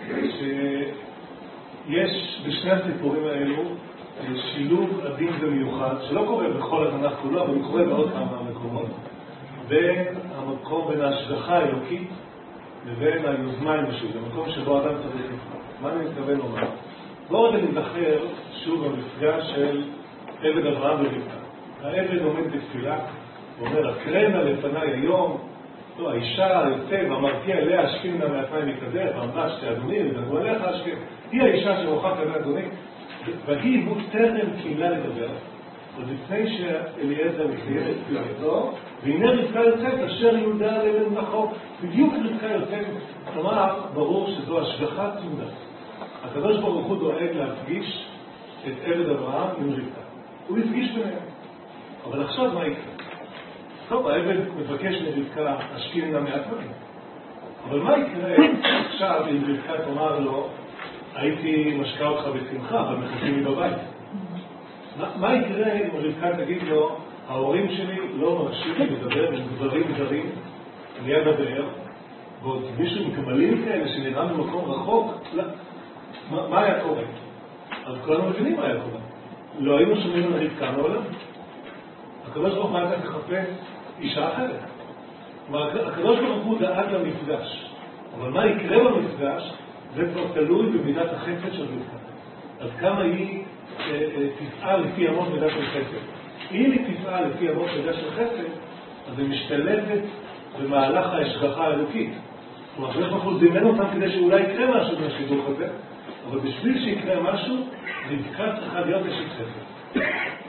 שיש בשני הסיפורים האלו שילוב עדין ומיוחד, שלא קורה בכל התנ"ך כולו, אבל קורה בעוד כמה מקומות, בין המקום, בין ההשגחה האלוקית לבין היוזמה האנושית, המקום שבו אדם צריך לבחור. מה אני מתכוון לומר? בואו נזכר שוב במפגש של עבד אברהם ורבקה. העבד עומד בתפילה ואומר, הקרנה לפניי היום, לא, האישה היוצא ואמרתי אליה השכין לה מהתנאי מקדר, ואמרה שתי אדונים, ודגו עליך השכין. היא האישה שמוכת עליה אדונים, והיא מותרם קהילה לדבר, עוד לפני שאליעזר מסיים את תפילתו, והנה רבקה יוצאת אשר יהודה ללב נחור. בדיוק רבקה יוצאת, כלומר, ברור שזו השגחה צמודה. הקדוש ברוך הוא דואג להפגיש את עבד אברהם עם רבקה. הוא הפגיש ביניהם. אבל עכשיו מה יקרה? טוב, העבד מבקש לרבקה להשקיע לה מעט דברים. אבל מה יקרה עכשיו אם רבקה תאמר לו, הייתי משקע אותך בשמחה, אבל מחכים לי בבית? מה, מה יקרה אם רבקה תגיד לו, ההורים שלי לא מרשים לי לדבר עם גברים גברים ליד הבאר, ועוד מישהו עם קמלים כאלה שנראה במקום רחוק? לא. מה, מה היה קורה? אז כולנו מבינים מה היה קורה. לא היינו שומעים על רבקה מעולם. הקדוש ברוך הוא היה לחפש אישה אחרת. כלומר, הקדוש ברוך הוא דאג למפגש. אבל מה יקרה במפגש? זה כבר תלוי במידת החסד של רבקה. אז כמה היא אה, אה, תפעל לפי אמות מידה של חסד. אם היא תפעל לפי אמות מידה של חסד, אז היא משתלבת במהלך ההשגחה האלוקית. כלומר, הקדוש ברוך הוא זימן אותם כדי שאולי יקרה משהו מהשידוך הזה, אבל בשביל שיקרה משהו, רבקה צריכה להיות אשת חסד.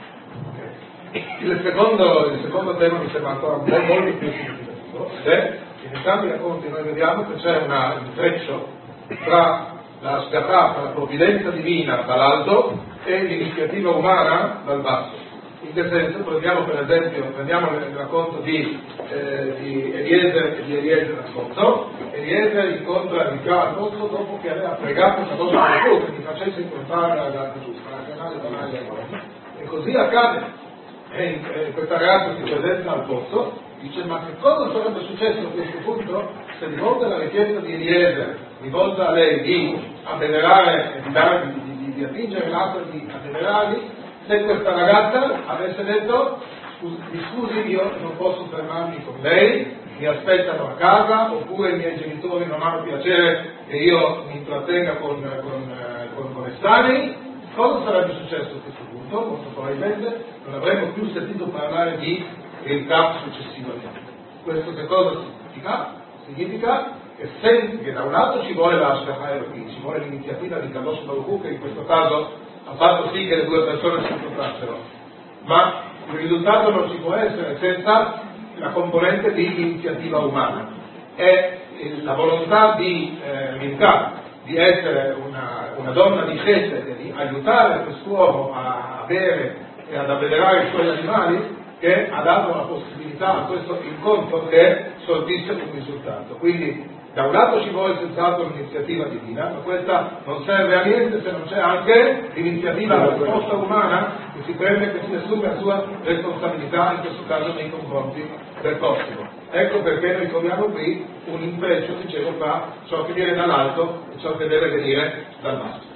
Il secondo, il secondo tema mi sembra ancora molto più significativo, ed è in entrambi i racconti noi vediamo che c'è una, un intreccio tra la sgafà, tra la provvidenza divina dall'alto e l'iniziativa umana dal basso. In che senso? Prendiamo per esempio, prendiamo il racconto di, eh, di Eliezer e di Eliezer al pozzo. Eliezer incontra Rivka al pozzo dopo che aveva pregato Kadosh Baruch Hu che gli facesse incontrare la data giusta, la canale banale e così accade. E in questa ragazza si presenta al pozzo, dice ma che cosa sarebbe successo a questo punto se di volta alla richiesta di Eliezer, di volta a lei di avvelerare, di, dare, di, di, di attingere l'acqua e di avvelerarli, se questa ragazza avesse detto mi scusi io non posso fermarmi con lei, mi aspettano a casa, oppure i miei genitori non hanno piacere che io mi intrattenga con, con, con, con estranei, cosa sarebbe successo a questo punto? Molto probabilmente non avremmo più sentito parlare di Rivka successivamente. Questo che cosa significa? Significa che, se, che da un lato ci vuole la Shachai, ci vuole l'iniziativa di Kadosh Baruch Hu che in questo caso ha fatto sì che le due persone si incontrassero, ma il risultato non ci può essere senza la componente di iniziativa umana. È la volontà di eh, Rivka di essere una, una donna di Chesed e di aiutare quest'uomo a avere e ad avvelerare i suoi animali che ha dato la possibilità a questo incontro che sortisse un risultato. Quindi da un lato ci vuole senz'altro l'iniziativa divina, ma questa non serve a niente se non c'è anche l'iniziativa, la risposta umana che si prende, che si assume la sua responsabilità, in questo caso nei confronti del prossimo. Ecco perché noi troviamo qui un intreccio, dicevo, tra ciò che viene dall'alto e ciò che deve venire dal basso.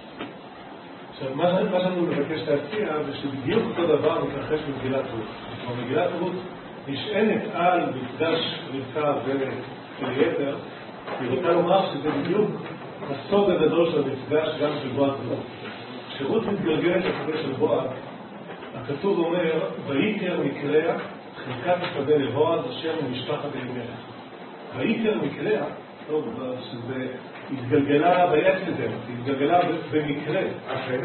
מה שאני מבקש להציע זה שבדיוק אותו דבר מתרחש במגילת רות. במגילת רות נשענת על מפגש רבקה ואליעזר, היא רוצה לומר שזה בדיוק הסוד הגדול של המפגש גם של בועז ורות. כשרות מתגלגלת לחבר של בועז, הכתוב אומר, ויקר מקלע חלקת השדה לבועז אשר ממשפחת אלימלך. ויקר מקלע, טוב, שזה התגלגלה באקסידנט, התגלגלה במקרה. השאלה?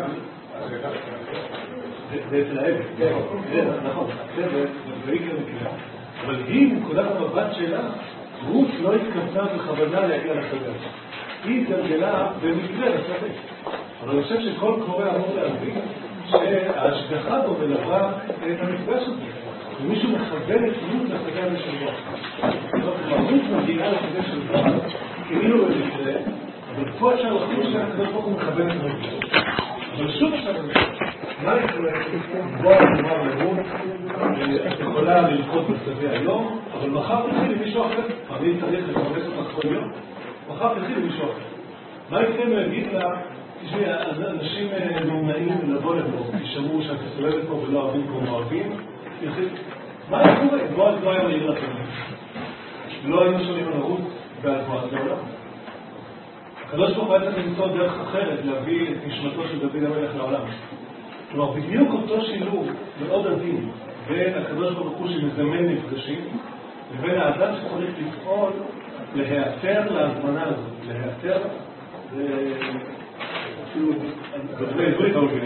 זה אצל העבד, נכון, הצוות, ויקר מקלע. אבל היא, מנקודת המבט שלה, רות לא התכוונה בכוונה להגיע לשדה. היא התגלגלה במקרה לשדה. אבל אני חושב שכל קורא אמור להבין שההשגחה בו מלווה את המפגש הזה. ומישהו מכוון את רות לשדה הזה של בועז. כלומר, רות מגיעה לשדה של בועז, כאילו במקרה, אבל פה אפשר לחוש שהקדוש ברוך הוא מכוון את המפגש. אבל שוב אפשר לומר, מה יקרה? בועז אמר לרות, את יכולה ללכות בשדה היום, אבל מחר תתחיל עם מישהו אחר. אני צריך לפרנס אותך כל יום. מחר תתחיל עם מישהו אחר. מה יקרה אם להגיד לה, תשמעי, אנשים נמנעים לבוא לפה, תשמעו שאת מסולדת פה ולא אוהבים כמו אוהבים, מה קורה? בועז לא היה מעיר לכם. לא היינו שומעים על רות בעד בועז לעולם. הקדוש ברוך הוא היה צריך למצוא דרך אחרת להביא את נשמתו של דוד המלך לעולם. כלומר, בדיוק אותו שילוב מאוד עדין בין הקדוש ברוך הוא שמזמן מפגשים לבין האדם שצריך לפעול להיעתר להזמנה הזאת, להיעתר אפילו בדברי עברית לא מבינים.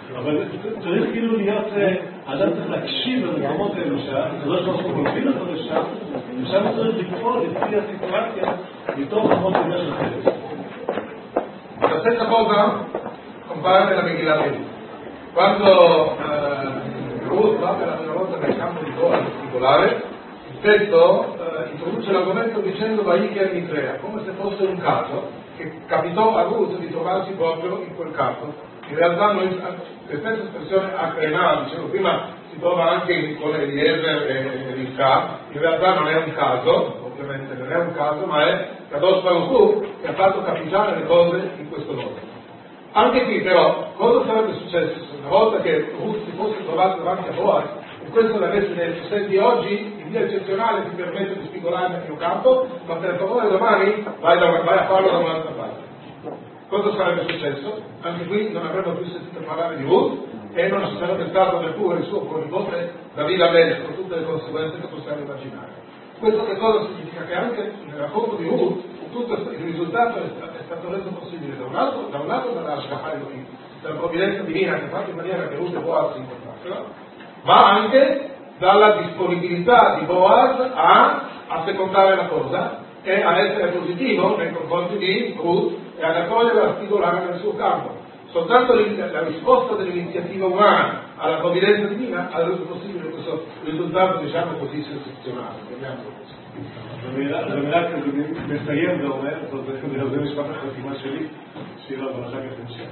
אבל צריך כאילו להיות, אדם צריך להקשיב למקומות האלו שהקדוש ברוך הוא מוביל אותו לשם, ושם צריך לפעול לפי הסיטואציה מתוך אמות מידה של חסד. La stessa cosa compare nella Megillah di Ruth. Quando eh, Ruth va per la prima volta nel campo di Boaz in particolare, il testo eh, introduce l'argomento dicendo Vaicher Mitrea, come se fosse un caso che capitò a Ruth di trovarsi proprio in quel caso. In realtà noi, le stesse espressioni Acrenà, dicevo prima, si trova anche in, con Eliezer e Rivka, in realtà non è un caso, ovviamente non è un caso, ma è Kadosh Baruch Hu che ha fatto capitare le cose in questo modo. Anche qui però, cosa sarebbe successo se una volta che Ruth si fosse trovato davanti a Boaz e questo l'avesse detto, senti oggi in via eccezionale ti permetto di spigolare nel mio campo, ma per favore domani vai, da, vai a farlo da un'altra parte. Cosa sarebbe successo? Anche qui non avremmo più sentito parlare di Ruth e non ci sarebbe stato neppure il suo pronipote Davide Amelech con tutte le conseguenze che possiamo immaginare. Questo che cosa significa? Che anche nel racconto di Ruth tutto il risultato è stato reso possibile da un lato, da un lato dalla Ashgacha Elohim, dalla provvidenza divina che fa in maniera che Ruth e Boaz si incontrassero, ma anche dalla disponibilità di Boaz a assecondare la cosa e a essere positivo nei confronti di Ruth e ad accogliere la spigolare nel suo campo. Soltanto la risposta dell'iniziativa umana alla provvidenza divina ha reso possibile questo risultato, diciamo così, sensazionale. במילה כזה מסיים ואומר, זה משפט החתימה שלי, שיר הברכה כתנשם,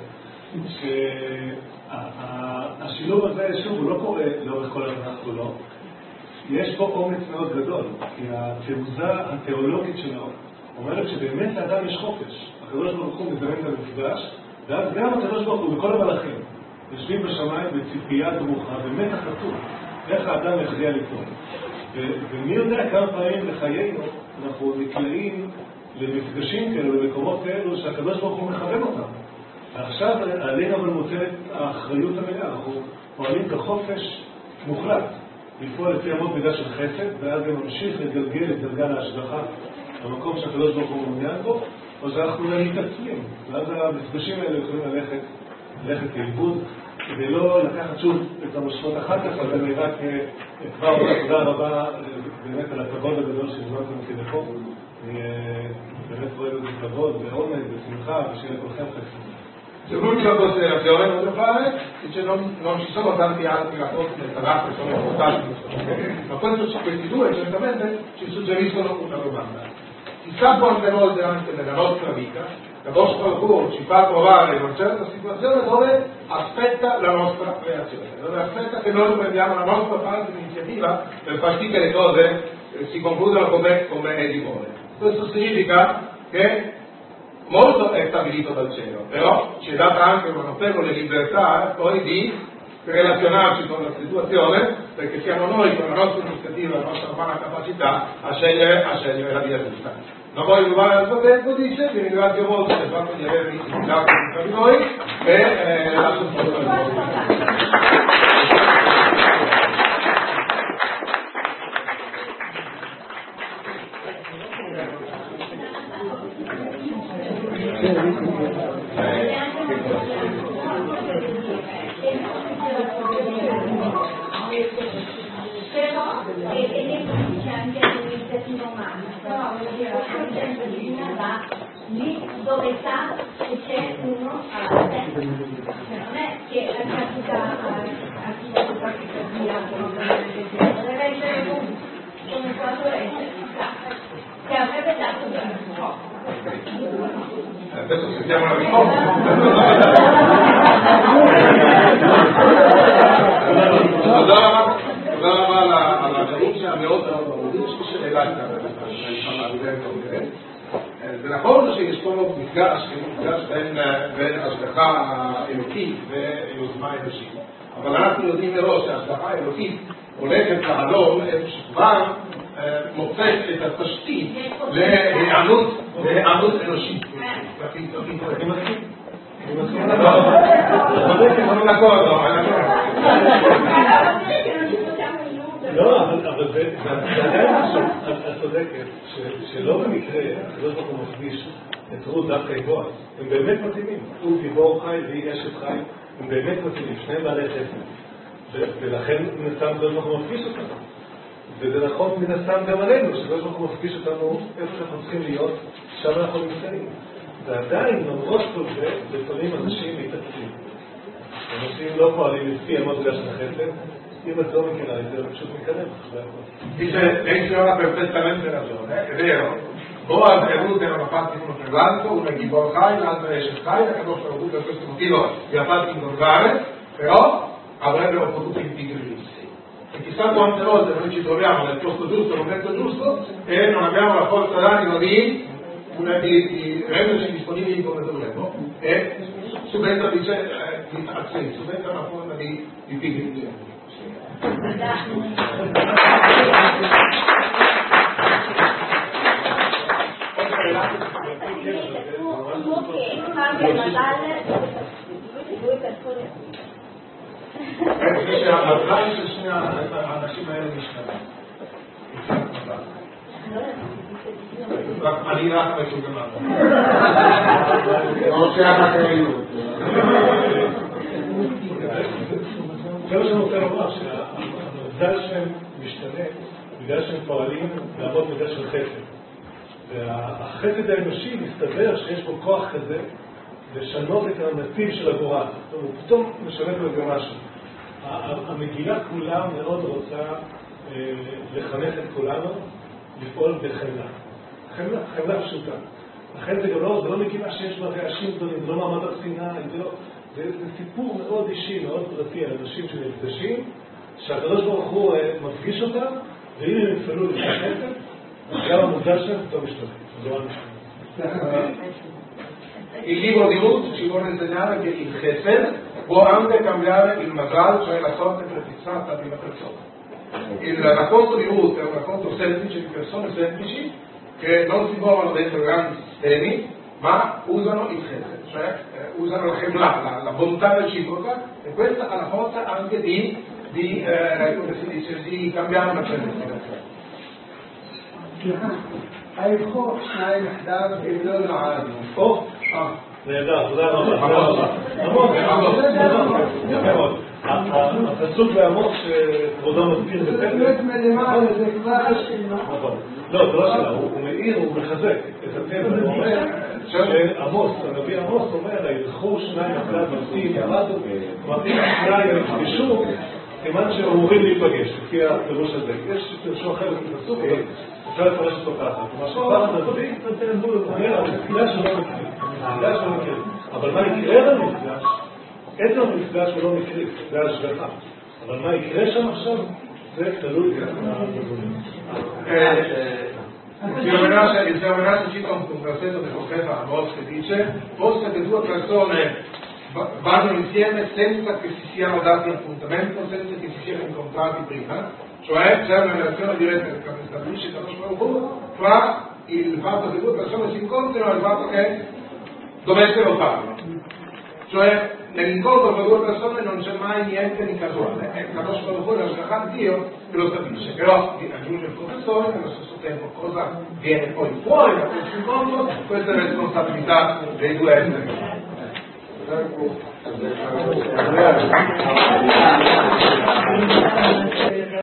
שהשילוב הזה, שוב, הוא לא קורה לאורך כל התנ"ך כולו, יש פה אומץ מאוד גדול, כי התעוזה התיאולוגית שלו אומרת שבאמת לאדם יש חופש. הקדוש ברוך הוא מזמן את המפגש, ואז גם הקדוש ברוך הוא וכל המלאכים יושבים בשמיים בציפייה דרוכה, במתח עצום, איך האדם יכריע ליפול. ומי יודע כמה פעמים לחיינו אנחנו נקלעים למפגשים כאלו, למקומות כאלו שהקדוש ברוך הוא מכוון אותם. ועכשיו עלינו אבל מוטלת האחריות המלאה, אנחנו פועלים בחופש מוחלט לפעול לפי אמות מידה של חסד, ואז גם ממשיך לגלגל את גלגל ההשגחה במקום שהקדוש ברוך הוא מעוניין בו, או שאנחנו מתעצמים, ואז המפגשים האלה יכולים ללכת ללכת לאיבוד, כדי לא לקחת שוב את המושכות אחר כך, אבל אני רק כבר אומר תודה רבה באמת על הכבוד הגדול שהזמנתם אותי לפה. אני באמת רואה את זה כבוד ועונג ושמחה ושיהיה לכולכם חג שמח. Se l'unica considerazione che voglio fare è che non, non ci sono tanti altri rapporti nel Tanakh che sono importanti, ma questo, questi due certamente ci suggeriscono una domanda. Chissà quante volte anche nella nostra vita la nostra Baruch ci fa trovare in una certa situazione dove aspetta la nostra reazione, dove aspetta che noi prendiamo la nostra parte di iniziativa per far sì che le cose eh, si concludano come, come egli vuole. Questo significa che molto è stabilito dal cielo, però ci è data anche una notevole libertà poi di relazionarci con la situazione, perché siamo noi con la nostra iniziativa, la nostra umana capacità a scegliere, a scegliere la via giusta. Non voglio rubare il suo tempo, dice, vi ringrazio molto per il fatto di avermi invitato tra di noi e eh, lascio il posto al vostro. Però e, e lì c'è anche l'iniziativa umana, però la providenza divina va lì dove sta e c'è uno alla testa, cioè non è che la capita a chi ha qualche via deve essere come quando è che avrebbe dato un po'. Adesso sentiamo la risposta. תודה רבה על הדרושה המאוד מאוד ששאלה זה נכון שיש פה מפגש, מפגש בין השגחה אלוקית ויוזמה אנושית, אבל אנחנו יודעים מראש שההשגחה האלוקית הולכת לעלום איפה שכבר מוצאת את התשתית להיענות אנושית. אני מסכים. sono d'accordo, לא, אבל זה עדיין משהו, את צודקת, שלא במקרה, הקדוש ברוך הוא מפגיש את רות דווקא עם בועז, הם באמת מתאימים, הוא גיבור חי והיא אשת חי, הם באמת מתאימים, שניהם בעלי חסד, ולכן מן הסתם הקדוש ברוך הוא מפגיש אותנו. וזה נכון מן הסתם גם עלינו, שקדוש ברוך הוא מפגיש אותנו איפה שאנחנו צריכים להיות, שם אנחנו נמצאים. ועדיין, למרות כל זה, לפעמים אנשים מתעצים. אנשים לא פועלים לפי המדרגה של החסד, אם את לא מכירה את זה, הוא פשוט מקדם. Dice, lei ha perfettamente ragione, è vero. Boaz e Ruth erano fatti uno per l'altro, uno è Gibor Chai, l'altro è Shechai, che non sono per questo motivo li ha fatti incontrare, però avrebbero potuto impigrirsi. E chissà quante volte noi ci troviamo nel posto giusto, nel momento giusto, e non abbiamo la forza d'animo di, una, di, di renderci disponibili come dovremmo, e subentra, dice, eh, di, anzi, subentra una forma di, di pigrizia. Uno che cambia il Natale due persone. Dice a Francia sia אנשים האלה משתנה. אני רק מתורגמן. או שהאחריות. זה מה שאני רוצה לומר, שהמזל שהם משתנה בגלל שהם פועלים לעמוד בגלל של חסד. והחסד האנושי מסתבר שיש בו כוח כזה לשנות את הנתיב של הגורל. זאת אומרת, פתאום משנה פה גם משהו. המגילה כולה מאוד רוצה לחנך את כולנו לפעול בחמלה. חמלה, חמלה פשוטה. לכן זה גם לא, זה לא מגילה שיש בה רעשים גדולים, זה לא מעמד הסיני, זה לא... זה, זה סיפור מאוד אישי, מאוד פרטי על אנשים שנפגשים, שהקדוש ברוך הוא מפגיש אותם, ואם הם יפעלו לפני חסד, גם המודל שלהם טוב משתנה. זה לא משתנה. Il libro di Ruth ci vuole insegnare che il Chesed può anche cambiare il Mazal, cioè la sorte prefissata di una persona. Il racconto di Ruth è un racconto semplice di persone semplici che non si muovono dentro grandi sistemi, ma usano il Chesed, cioè eh, usano la Chemla, la, la bontà reciproca, e questa ha la forza anche di, di, eh, come si dice, di cambiare una pianificazione. היכול שניים יחדיו אם לא נועדו. או, נהדר, תודה רבה. עמוס, יפה מאוד. הפסוק בעמוס שכבודו מזכיר בספר. זה באמת מלמעלה, זה כבר שלנו. נכון. לא, זה לא שלנו, הוא מאיר, הוא מחזק את הטבע. הוא אומר שעמוס, הנביא עמוס אומר, הילכו שניים יחדיו מרצים, ירדו, מרצים שניים יפגשו, סימן שהם אמורים להיפגש, לפי הפירוש הזה. יש פירושו אחר בפסוק, אפשר לפרש אותו ככה. מה שפעם הנביא נותן בול, הוא אומר, המפגש שלא מקרי. המפגש לא מקרי. אבל מה יקרה במפגש? עצם המפגש הוא לא מקרי, זה השגחה. אבל מה יקרה שם עכשיו? זה תלוי בגבולים. Il Geomenato cita un versetto del profeta Amos che dice: forse che due persone vanno insieme senza che si siano dati appuntamento, senza che si siano incontrati prima, cioè c'è una relazione diretta che stabilisce il Kadosh fra il fatto che due persone si incontrino e il fatto che dovessero farlo. Cioè nell'incontro tra due persone non c'è mai niente di casuale, è il Kadosh Baruch la Shachan Dio che lo stabilisce, però aggiunge il professore nello stesso tempo cosa viene poi fuori da questo incontro, questa è responsabilità dei due esseri. Grazie.